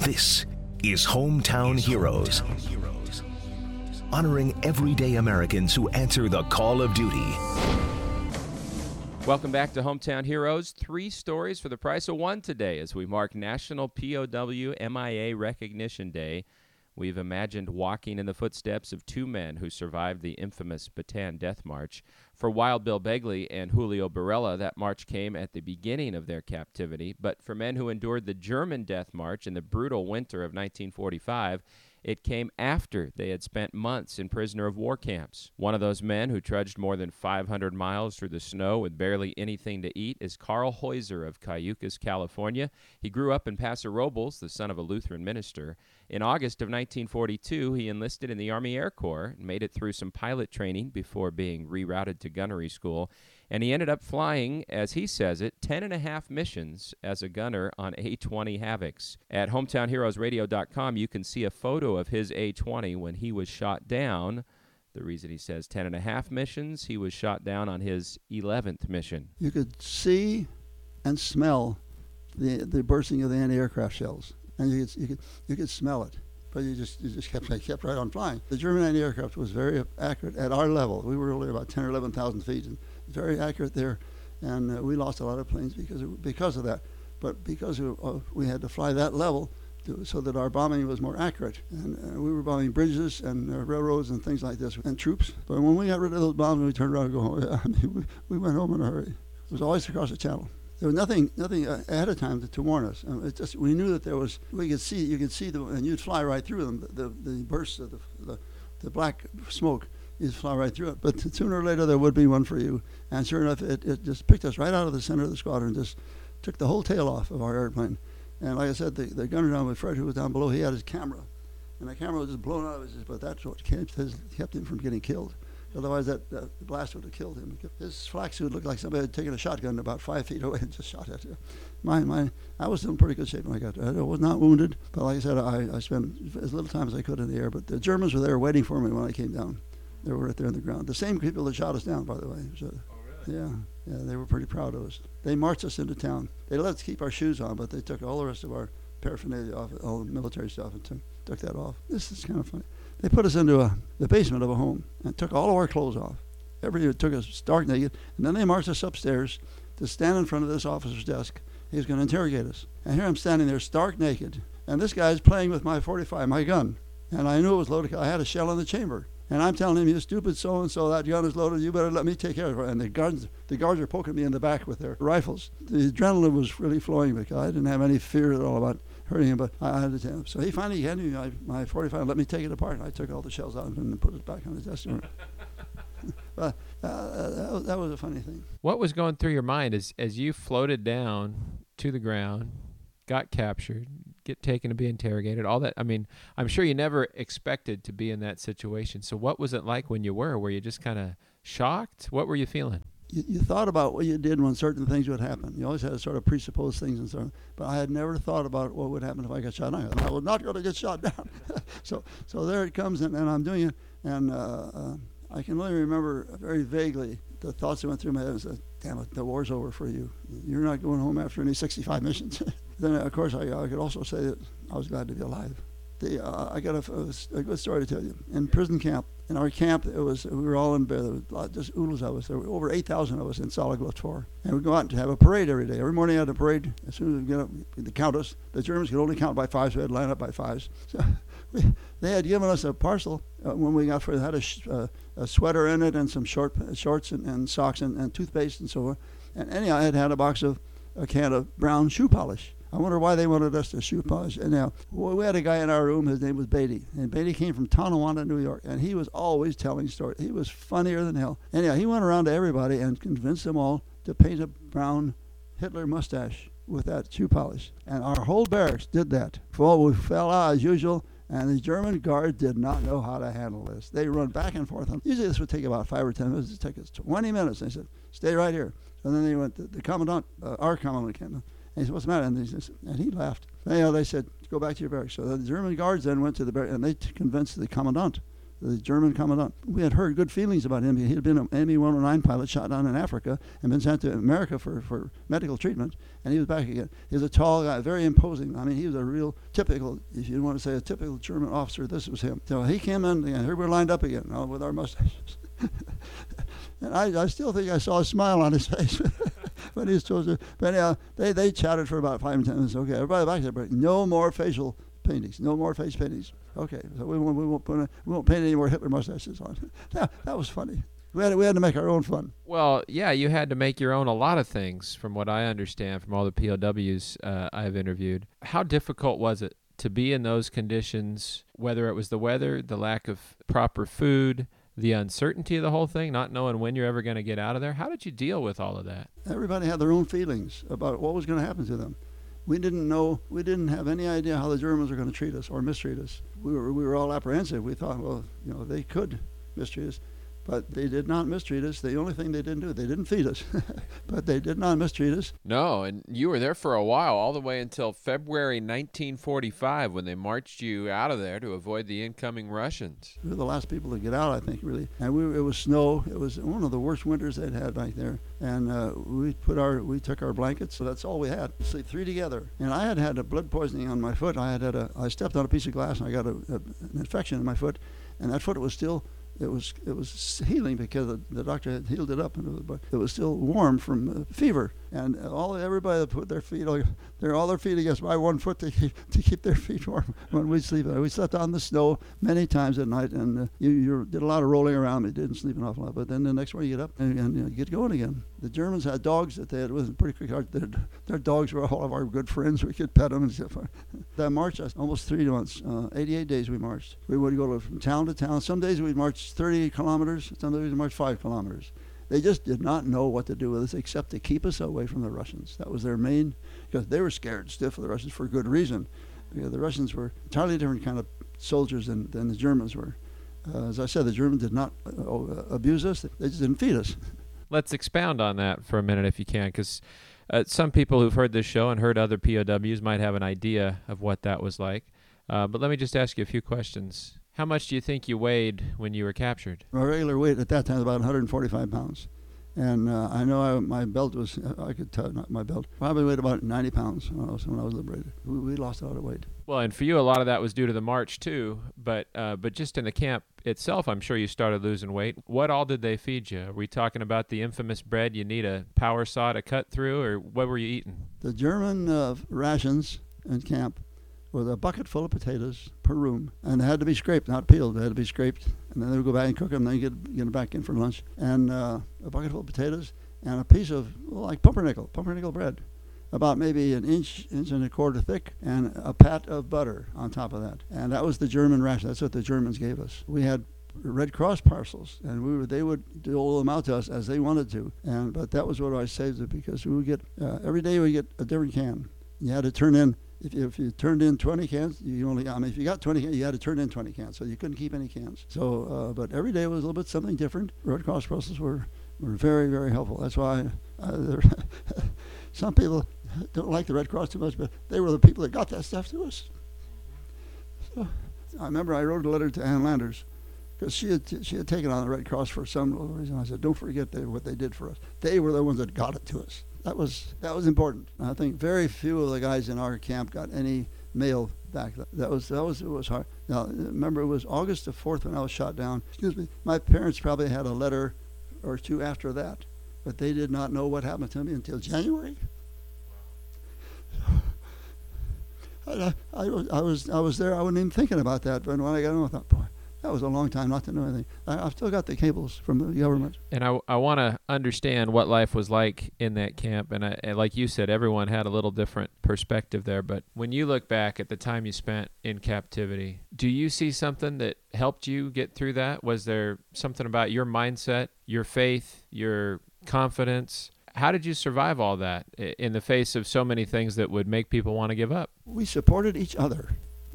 This is Hometown Heroes, honoring everyday Americans who answer the call of duty. Welcome back to Hometown Heroes. 3 stories for the price of 1 today as we mark National POW MIA Recognition Day. We've imagined walking in the footsteps of 2 men who survived the infamous Bataan Death March. For Wild Bill Begley and Julio Barella, that march came at the beginning of their captivity. But for men who endured the German Death March in the brutal winter of 1945, it came after they had spent months in prisoner of war camps. One of those men who trudged more than 500 miles through the snow with barely anything to eat is Carl Heuser of Cayucas, California. He grew up in Paso Robles, the son of a Lutheran minister. In August of 1942, he enlisted in the Army Air Corps and made it through some pilot training before being rerouted to gunnery school. And he ended up flying, as he says it, 10.5 missions as a gunner on A-20 Havocs. At hometownheroesradio.com, you can see a photo of his A-20 when he was shot down. The reason he says 10.5 missions, he was shot down on his 11th mission. You could see and smell the bursting of the anti-aircraft shells, and you could smell it. But you just kept right on flying. The German anti-aircraft was very accurate at our level. We were only about 10 or 11,000 feet, and very accurate there. And we lost a lot of planes because of that. But because we had to fly that level so that our bombing was more accurate. And we were bombing bridges and railroads and things like this, and troops. But when we got rid of those bombs, we turned around and go home. Yeah, I mean, we went home in a hurry. It was always across the channel. There was nothing ahead of time to warn us. It's just, we knew that you could see them, and you'd fly right through them, the bursts of the black smoke. You'd fly right through it. But sooner or later, there would be one for you. And sure enough, it just picked us right out of the center of the squadron, just took the whole tail off of our airplane. And like I said, the gunner down with Fred, who was down below, he had his camera. And the camera was just blown out of his, but that's what kept him from getting killed. Otherwise, that blast would have killed him. His flak suit looked like somebody had taken a shotgun about 5 feet away and just shot at him. I was in pretty good shape when I got there. I was not wounded, but like I said, I spent as little time as I could in the air. But the Germans were there waiting for me when I came down. They were right there on the ground. The same people that shot us down, by the way. So, oh, really? Yeah, they were pretty proud of us. They marched us into town. They let us keep our shoes on, but they took all the rest of our paraphernalia off, all the military stuff, and took that off. This is kind of funny. They put us into the basement of a home and took all of our clothes off. Everybody took us stark naked, and then they marched us upstairs to stand in front of this officer's desk. He was going to interrogate us. And here I'm standing there stark naked, and this guy's playing with my .45, my gun. And I knew it was loaded. I had a shell in the chamber. And I'm telling him, you stupid so-and-so, that gun is loaded, you better let me take care of it. And the guards are poking me in the back with their rifles. The adrenaline was really flowing because I didn't have any fear at all about hurting him, but I had to tell him. So he finally handed me my .45 and let me take it apart. And I took all the shells out and put it back on the desk. But that was a funny thing. What was going through your mind as you floated down to the ground, got captured, get taken to be interrogated, all that? I mean, I'm sure you never expected to be in that situation. So what was it like when you were? Were you just kind of shocked? What were you feeling? You thought about what you did when certain things would happen. You always had to sort of presuppose things and so on. But I had never thought about what would happen if I got shot down. I was not going to get shot down. So there it comes, and I'm doing it. And I can only remember very vaguely the thoughts that went through my head. Said, damn it, the war's over for you. You're not going home after any 65 missions. Then, of course, I could also say that I was glad to be alive. I got a good story to tell you. In prison camp, in our camp, we were all in bed, just oodles of us. There were over 8,000 of us in Solid Bluff 4. And we'd go out to have a parade every day. Every morning I had a parade. As soon as we get up, they count us. The Germans could only count by 5, so we had to line up by 5s. So they had given us a parcel when we got for it. It had a sweater in it and some shorts and socks and toothpaste and so on. And anyhow, I had a can of brown shoe polish. I wonder why they wanted us to shoe polish. Anyhow, we had a guy in our room, his name was Beatty. And Beatty came from Tonawanda, New York. And he was always telling stories. He was funnier than hell. Anyhow, he went around to everybody and convinced them all to paint a brown Hitler mustache with that shoe polish. And our whole barracks did that. Well, we fell out as usual. And the German guards did not know how to handle this. They run back and forth. Usually this would take about 5 or 10 minutes. It took us 20 minutes. They said, stay right here. So then they went, the commandant, our commandant came in. And he said, what's the matter? And he laughed. Anyhow, they said, go back to your barracks. So the German guards then went to the barracks, and they convinced the commandant the German commandant. We had heard good feelings about him. He had been an ME-109 pilot shot down in Africa and been sent to America for medical treatment, and he was back again. He was a tall guy, very imposing. I mean, he was a real typical, if you want to say a typical German officer, this was him. So he came in, and here we're lined up again with our mustaches. And I still think I saw a smile on his face when he was told to. But anyhow, they chatted for about 5 or 10 minutes. Okay, everybody back there, but no more facial paintings, no more face paintings. Okay, so we won't paint any more Hitler mustaches on. That was funny. We had to make our own fun. Well, yeah, you had to make your own a lot of things, from what I understand from all the POWs I've interviewed. How difficult was it to be in those conditions, whether it was the weather, the lack of proper food, the uncertainty of the whole thing, not knowing when you're ever going to get out of there? How did you deal with all of that? Everybody had their own feelings about what was going to happen to them. We didn't know, we didn't have any idea how the Germans were going to treat us or mistreat us. We were all apprehensive. We thought, well, they could mistreat us. But they did not mistreat us. The only thing they didn't do, they didn't feed us. But they did not mistreat us. No, and you were there for a while, all the way until February 1945, when they marched you out of there to avoid the incoming Russians. We were the last people to get out, I think, really. And it was snow. It was one of the worst winters they'd had back there. And we took our blankets, so that's all we had. We sleep 3 together. And I had a blood poisoning on my foot. I stepped on a piece of glass, and I got an infection in my foot. And that foot was still... It was healing because the doctor had healed it up, but it was still warm from fever. And everybody put their feet against my one foot to keep their feet warm when we sleep. We slept on the snow many times at night, and you did a lot of rolling around. We didn't sleep an awful lot, but then the next morning you get up and you get going again. The Germans had dogs that they had with them pretty quick. Their dogs were all of our good friends. We could pet them and stuff. That march, almost 3 months, 88 days we marched. We would go from town to town. Some days we'd march 30 kilometers. Some days we'd march 5 kilometers. They just did not know what to do with us except to keep us away from the Russians. That was their main, because they were scared stiff of the Russians for good reason. Because the Russians were entirely different kind of soldiers than the Germans were. As I said, the Germans did not abuse us. They just didn't feed us. Let's expound on that for a minute if you can, because some people who've heard this show and heard other POWs might have an idea of what that was like. But let me just ask you a few questions. How much do you think you weighed when you were captured? My regular weight at that time was about 145 pounds. And I know my belt was, I could tell, not my belt, probably weighed about 90 pounds when I was liberated. We lost a lot of weight. Well, and for you, a lot of that was due to the march, too. But just in the camp itself, I'm sure you started losing weight. What all did they feed you? Are we talking about the infamous bread you need a power saw to cut through, or what were you eating? The German rations in camp with a bucket full of potatoes per room, and they had to be scraped, not peeled. They had to be scraped, and then they would go back and cook them, and then get them back in for lunch. And a bucket full of potatoes and a piece of like pumpernickel bread, about maybe an inch and a quarter thick, and a pat of butter on top of that. And that was the German ration. That's what the Germans gave us. We had Red Cross parcels, and they would dole them out to us as they wanted to. But that was what I saved it, because we would get every day we get a different can. You had to turn in. If you turned in 20 cans, if you got 20 cans, you had to turn in 20 cans, so you couldn't keep any cans. So, but every day was a little bit something different. Red Cross parcels were very, very helpful. That's why some people don't like the Red Cross too much, but they were the people that got that stuff to us. So, I remember I wrote a letter to Ann Landers, because she had taken on the Red Cross for some reason. I said, don't forget what they did for us. They were the ones that got it to us. That was important. I think very few of the guys in our camp got any mail back. It was hard. Now, remember, it was August the 4th when I was shot down. My parents probably had a letter or two after that, but they did not know what happened to me until January. I was there. I wasn't even thinking about that, but when I got home, I thought, boy, that was a long time not to know anything. I've still got the cables from the government. And I want to understand what life was like in that camp. And like you said, everyone had a little different perspective there. But when you look back at the time you spent in captivity, do you see something that helped you get through that? Was there something about your mindset, your faith, your confidence? How did you survive all that in the face of so many things that would make people want to give up? We supported each other.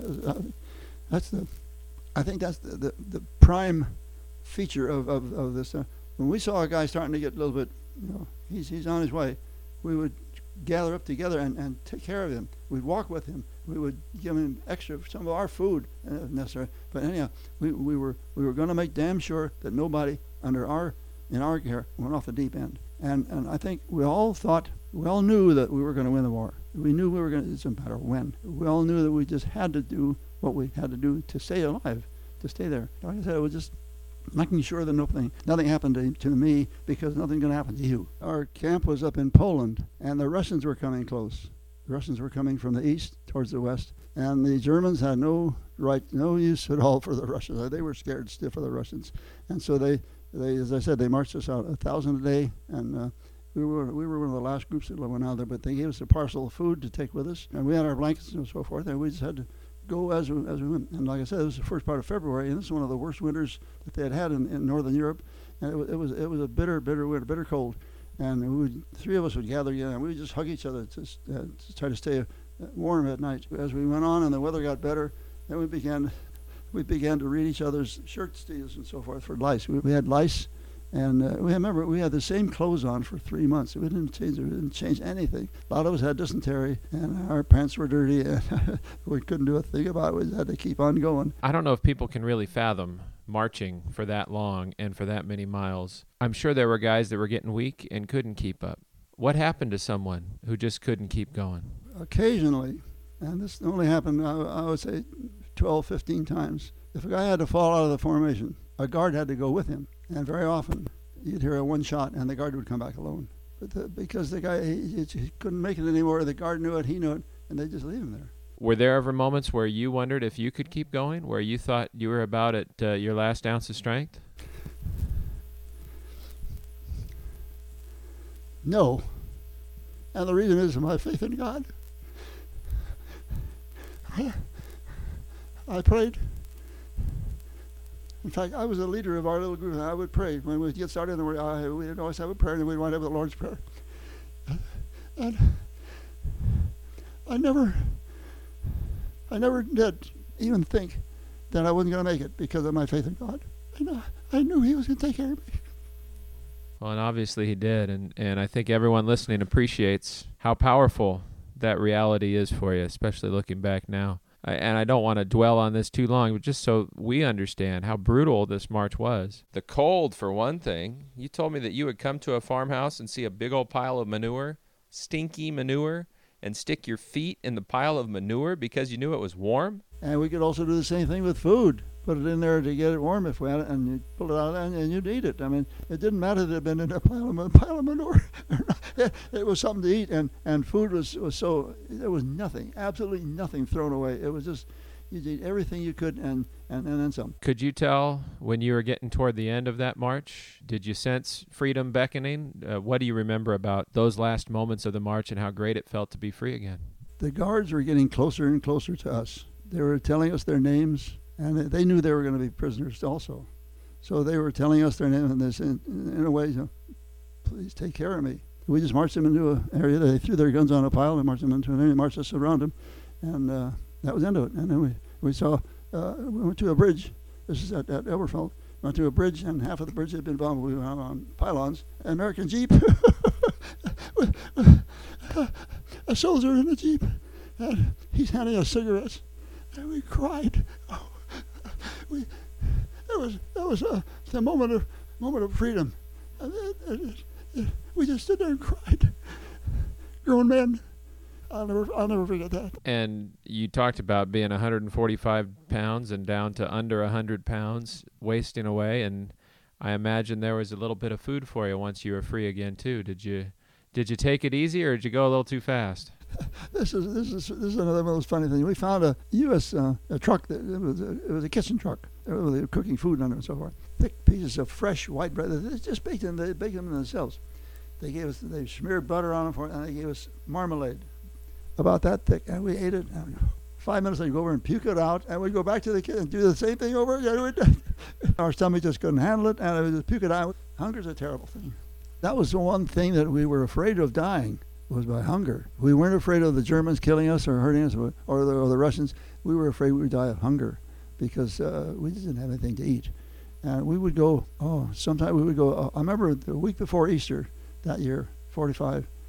I think that's the prime feature of this. When we saw a guy starting to get a little bit, he's on his way, we would gather up together and take care of him. We'd walk with him. We would give him extra some of our food if necessary. But anyhow, we were going to make damn sure that nobody in our care went off the deep end. And I think we all knew that we were going to win the war. We knew we were going to. It doesn't matter when. We all knew that we just had to do what we had to do to stay alive, to stay there. Like I said, it was just making sure that nothing happened to me, because nothing's going to happen to you. Our camp was up in Poland, and the Russians were coming close. The Russians were coming from the east towards the west, and the Germans had no use at all for the Russians. They were scared stiff of the Russians, and so they as I said, they marched us out 1,000 a day, and we were one of the last groups that went out there. But they gave us a parcel of food to take with us, and we had our blankets and so forth, and we just had to go as we went. And like I said, it was the first part of February, and this is one of the worst winters that they had in Northern Europe, and it was a bitter winter, bitter cold. And three of us would gather together, and we would just hug each other to try to stay warm at night. As we went on and the weather got better, then we began to read each other's shirt sleeves and so forth for lice. We had lice, and remember, we had the same clothes on for 3 months. We didn't change anything. A lot of us had dysentery, and our pants were dirty, and we couldn't do a thing about it. We had to keep on going. I don't know if people can really fathom marching for that long and for that many miles. I'm sure there were guys that were getting weak and couldn't keep up. What happened to someone who just couldn't keep going? Occasionally, and this only happened, I would say, 12, 15 times. If a guy had to fall out of the formation, a guard had to go with him. And very often, you'd hear a one shot, and the guard would come back alone. But because the guy, he couldn't make it anymore, the guard knew it, he knew it, and they just leave him there. Were there ever moments where you wondered if you could keep going, where you thought you were about at your last ounce of strength? No. And the reason is my faith in God. I prayed. In fact, I was the leader of our little group, and I would pray. When we'd get started, we'd always have a prayer, and we'd wind up with the Lord's Prayer. And I never did even think that I wasn't going to make it because of my faith in God. And I knew He was going to take care of me. Well, and obviously He did, and I think everyone listening appreciates how powerful that reality is for you, especially looking back now. And I don't want to dwell on this too long, but just so we understand how brutal this march was. The cold, for one thing. You told me that you would come to a farmhouse and see a big old pile of manure, stinky manure, and stick your feet in the pile of manure because you knew it was warm? And we could also do the same thing with food. Put it in there to get it warm if we had it, and you'd pull it out and you'd eat it. I mean, it didn't matter that it had been in a pile of manure. It was something to eat, and food was so, there was nothing, absolutely nothing thrown away. It was just, you'd eat everything you could and then some. Could you tell when you were getting toward the end of that march? Did you sense freedom beckoning? What do you remember about those last moments of the march and how great it felt to be free again? The guards were getting closer and closer to us. They were telling us their names, and they knew they were going to be prisoners also. So they were telling us their names, and this in a way, please take care of me. We just marched them into an area. They threw their guns on a pile and marched them into an area, marched us around them, and that was the end of it. And then we went to a bridge. This is at Elberfeld. Went to a bridge, and half of the bridge had been bombed. We went on pylons. An American Jeep, a soldier in a Jeep, and he's handing us cigarettes, and we cried. Oh, that was a moment of freedom. We just stood there and cried. Grown men. I'll never forget that. And you talked about being 145 pounds and down to under 100 pounds, wasting away. And I imagine there was a little bit of food for you once you were free again too. Did you take it easy, or did you go a little too fast? This is another one of those funny things. We found a U.S. a truck that it was a kitchen truck. They were cooking food on it and so forth. Thick pieces of fresh white bread. They just baked them. They baked them themselves. They smeared butter on them for it, and they gave us marmalade, about that thick, and we ate it. And 5 minutes, I'd go over and puke it out, and we'd go back to the kitchen and do the same thing over again. Our stomach just couldn't handle it, and we just puke it out. Hunger's a terrible thing. That was the one thing that we were afraid of dying, was by hunger. We weren't afraid of the Germans killing us or hurting us or the Russians. We were afraid we would die of hunger because we just didn't have anything to eat. And we would go, sometimes we would go, I remember the week before Easter that year, 45,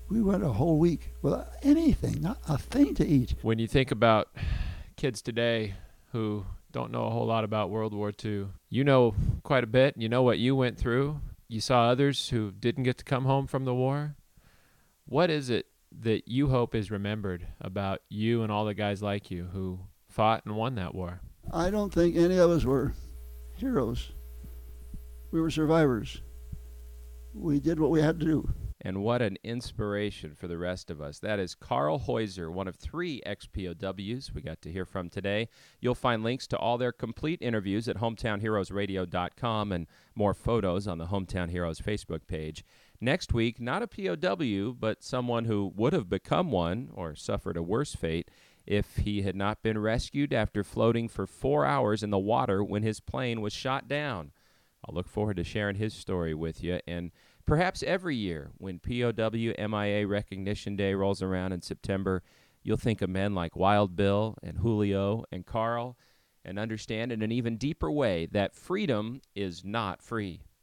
We went a whole week without anything, not a thing to eat. When you think about kids today who don't know a whole lot about World War II, you know quite a bit. You know what you went through. You saw others who didn't get to come home from the war. What is it that you hope is remembered about you and all the guys like you who fought and won that war? I don't think any of us were heroes. We were survivors. We did what we had to do. And what an inspiration for the rest of us. That is Carl Heuser, one of 3 ex-POWs we got to hear from today. You'll find links to all their complete interviews at hometownheroesradio.com and more photos on the Hometown Heroes Facebook page. Next week, not a POW, but someone who would have become one or suffered a worse fate if he had not been rescued after floating for 4 hours in the water when his plane was shot down. I'll look forward to sharing his story with you. And perhaps every year when POW MIA Recognition Day rolls around in September, you'll think of men like Wild Bill and Julio and Carl and understand in an even deeper way that freedom is not free.